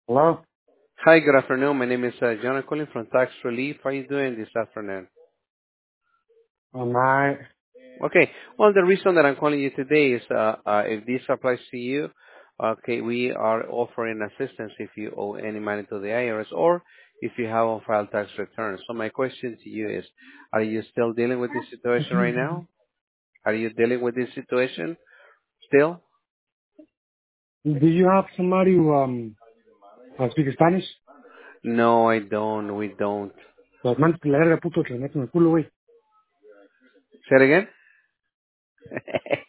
Hello? Hi, good afternoon. My name is John. I'm calling from Tax Relief. How are you doing this afternoon? Alright. Okay. Well, the reason that I'm calling you today is if this applies to you, okay, we are offering assistance if you owe any money to the IRS or if you have on-file tax returns. So my question to you is, are you still dealing with this situation right now? Are you dealing with this situation still? Do you have somebody who speak Spanish? No, I don't. We don't. Los mandas que le larga puto que le meten el culo, güey. Say it again?